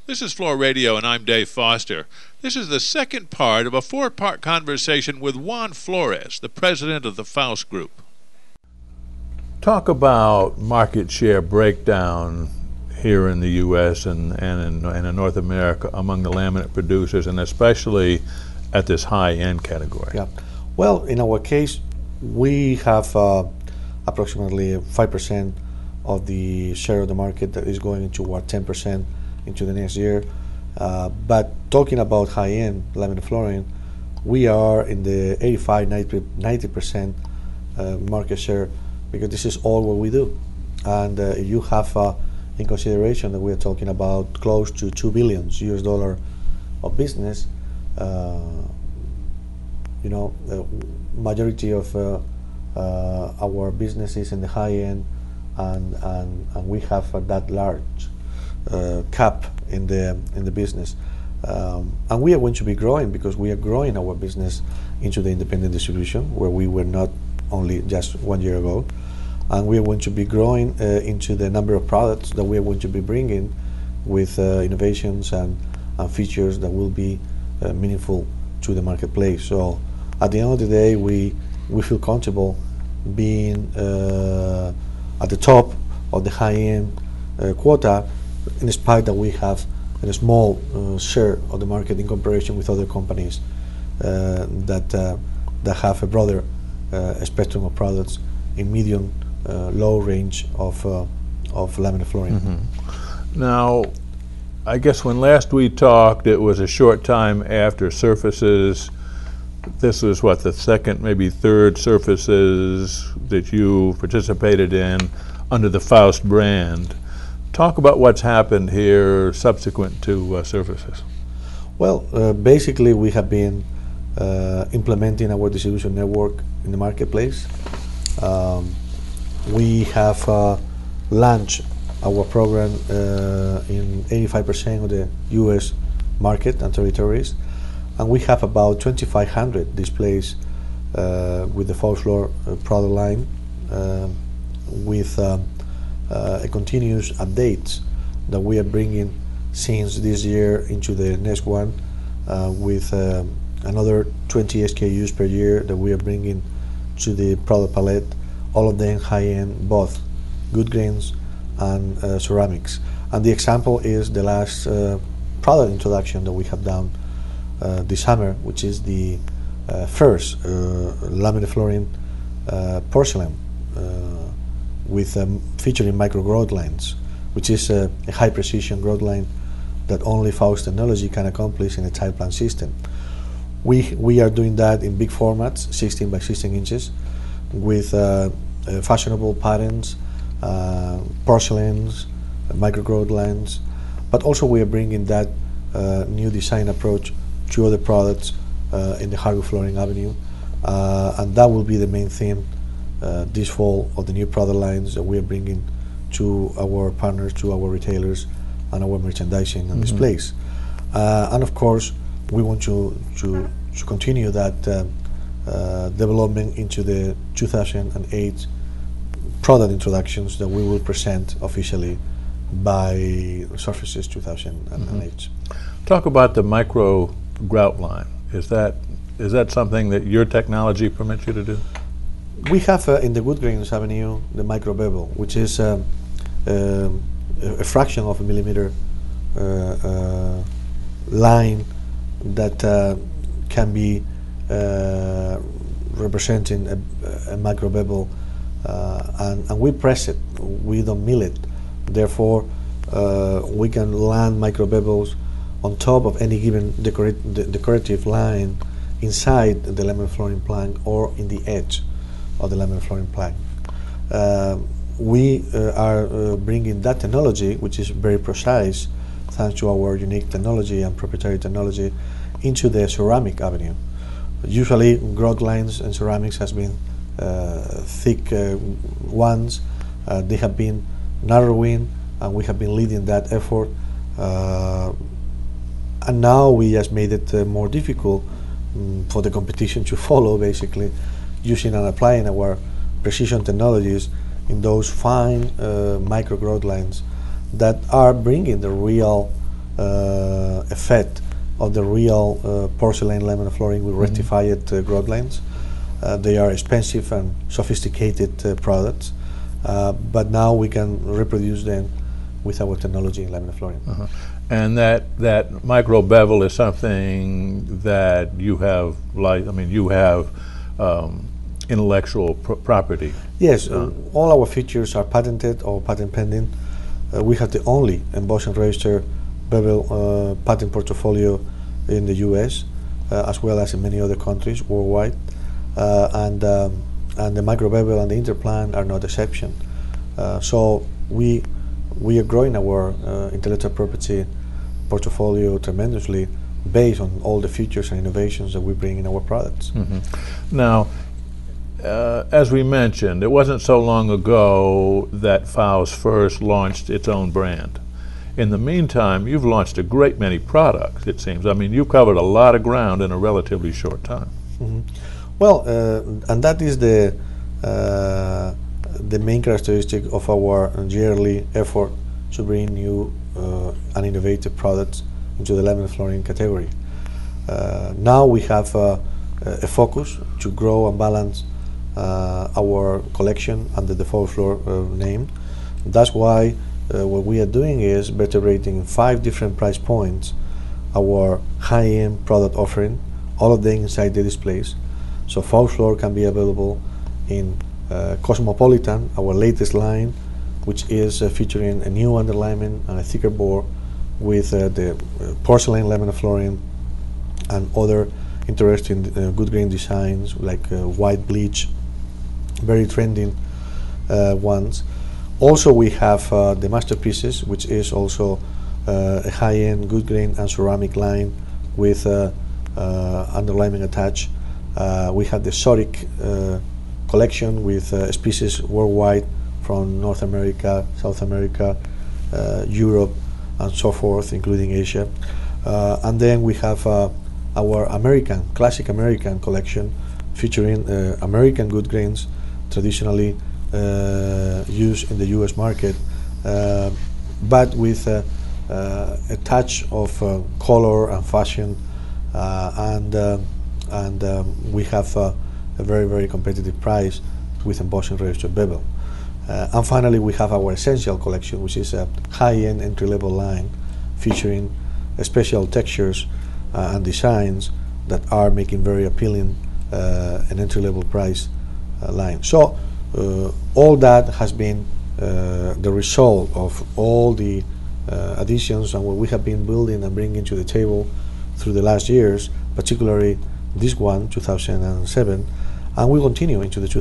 This is Floor Radio, and I'm Dave Foster. This is the second part of a four-part conversation with Juan Flores, the president of the Faust Group. Talk about market share breakdown here in the U.S. and in North America among the laminate producers, and especially at this high-end category. Yeah. Well, in our case, we have approximately 5% of the share of the market that is going toward 10% into the next year. But talking about high-end laminate flooring, we are in the 85-90% market share, because this is all what we do. And you have in consideration that we are talking about close to $2 billion US of business. The majority of our business is in the high end, and we have that large cap in the business, and we are going to be growing, because we are growing our business into the independent distribution, where we were not only just 1 year ago, and we are going to be growing into the number of products that we are going to be bringing with innovations and features that will be meaningful to the marketplace. So at the end of the day, we feel comfortable being at the top of the high-end quota, in spite that we have a small share of the market in comparison with other companies that have a broader spectrum of products in medium, low range of laminate flooring. Mm-hmm. Now, I guess when last we talked, it was a short time after Surfaces. This was what, the second, maybe third Surfaces that you participated in under the Faust brand. Talk about what's happened here subsequent to Surfaces. Well, basically we have been implementing our distribution network in the marketplace. We have launched our program in 85% of the U.S. market and territories, and we have about 2,500 displays with the Faust Floor product line, with a continuous updates that we are bringing since this year into the next one, with another 20 SKUs per year that we are bringing to the product palette, all of them high-end, both good grains and ceramics. And the example is the last product introduction that we have done this summer, which is the first laminate flooring porcelain with featuring micro growth lines, which is a high precision growth line that only Faust technology can accomplish in a tile plant system. We are doing that in big formats, 16 by 16 inches, with fashionable patterns, porcelains, micro growth lines, but also we are bringing that new design approach to other products in the hardwood flooring avenue, and that will be the main theme this fall of the new product lines that we are bringing to our partners, to our retailers, and our merchandising and displays. And of course, we want to continue that development into the 2008 product introductions that we will present officially by Surfaces 2008. Talk about the micro grout line. Is that something that your technology permits you to do? We have in the wood grains avenue the micro bevel, which is a fraction of a millimeter line that can be representing a micro bevel, and we press it, we don't mill it. Therefore, we can land micro bevels on top of any given decorative line inside the laminate flooring plank or in the edge of the laminate flooring plank. We are bringing that technology, which is very precise, thanks to our unique technology and proprietary technology, into the ceramic avenue. Usually, growth lines and ceramics has been thick ones. They have been narrowing, and we have been leading that effort. And now we just made it more difficult for the competition to follow, basically, using and applying our precision technologies in those fine micro growth lines that are bringing the real effect of the real porcelain laminate flooring with rectified grout lines. They are expensive and sophisticated products, but now we can reproduce them with our technology in laminate flooring. And that micro bevel is something that you have, you have intellectual property. Yes, all our features are patented or patent pending. We have the only embossed and registered bevel patent portfolio in the US, as well as in many other countries worldwide. And the micro bevel and the interplan are not exception. So we are growing our intellectual property portfolio tremendously based on all the features and innovations that we bring in our products. Now, as we mentioned, it wasn't so long ago that Faust first launched its own brand. In the meantime, you've launched a great many products, it seems. I mean, you've covered a lot of ground in a relatively short time. Well, and that is the main characteristic of our yearly effort to bring new and innovative products into the laminate flooring category. Now we have a focus to grow and balance our collection under the FauxFloor name. That's why what we are doing is vertebrating 5 different price points our high-end product offering, all of them inside the displays. So FauxFloor can be available in Cosmopolitan, our latest line, which is featuring a new underlayment and a thicker board with the porcelain laminate flooring and other interesting good grain designs like white bleach, very trending ones. Also, we have the masterpieces, which is also a high-end good grain and ceramic line with underlayment attached. We have the Exotic collection with species worldwide from North America, South America, Europe, and so forth, including Asia. And then we have our classic American collection featuring American good grains traditionally used in the US market, but with a touch of color and fashion, and we have a very, very competitive price with embossed and registered bevel. And finally, we have our Essential collection, which is a high-end entry-level line featuring special textures and designs that are making very appealing an entry-level price line. So all that has been the result of all the additions and what we have been building and bringing to the table through the last years, particularly this one, 2007, and we continue into the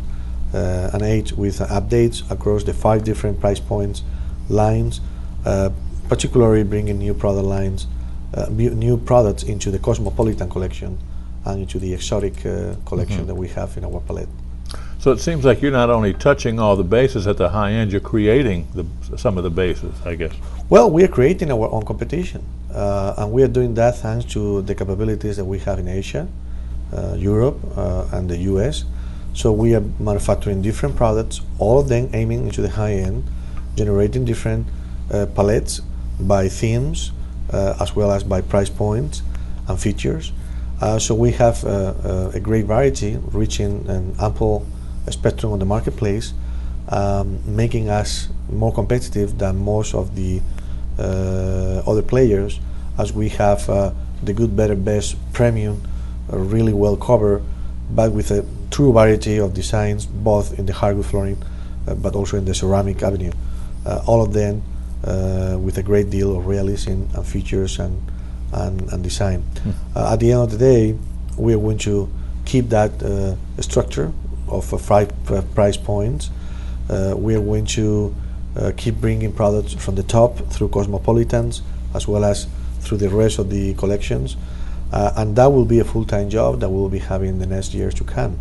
2008 with updates across the 5 different price points lines, particularly bringing new product lines, new products into the Cosmopolitan collection and into the Exotic collection that we have in our palette. So it seems like you're not only touching all the bases at the high end, you're creating some of the bases, I guess. Well, we are creating our own competition, and we are doing that thanks to the capabilities that we have in Asia, Europe, and the US. So we are manufacturing different products, all of them aiming into the high end, generating different palettes by themes, as well as by price points and features. So we have a great variety, reaching an ample spectrum on the marketplace, making us more competitive than most of the other players, as we have the good, better, best premium really well covered, but with a true variety of designs, both in the hardwood flooring but also in the ceramic avenue. All of them with a great deal of realism and features and design. At the end of the day, we are going to keep that structure of 5 price points. We are going to keep bringing products from the top through Cosmopolitans as well as through the rest of the collections, and that will be a full-time job that we'll be having the next years to come.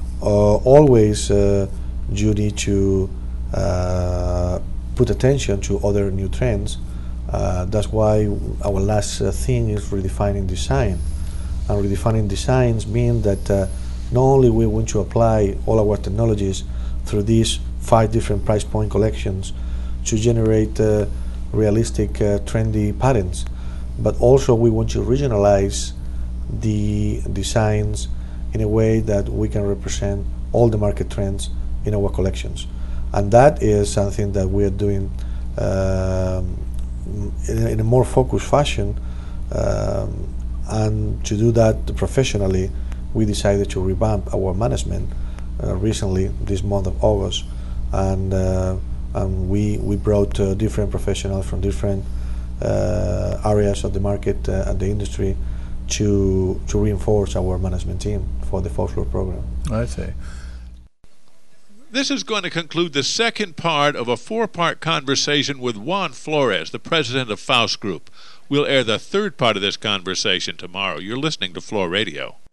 Always you need to put attention to other new trends. That's why our last thing is redefining design. And redefining designs mean that not only we want to apply all our technologies through these 5 different price point collections to generate realistic, trendy patterns. But also we want to regionalize the designs in a way that we can represent all the market trends in our collections. And that is something that we are doing in a more focused fashion. And to do that professionally, we decided to revamp our management recently, this month of August. And we brought different professionals from different areas of the market and the industry to reinforce our management team for the folklore program. I see. This is going to conclude the second part of a 4-part conversation with Juan Flores, the president of Faust Group. We'll air the third part of this conversation tomorrow. You're listening to Floor Radio.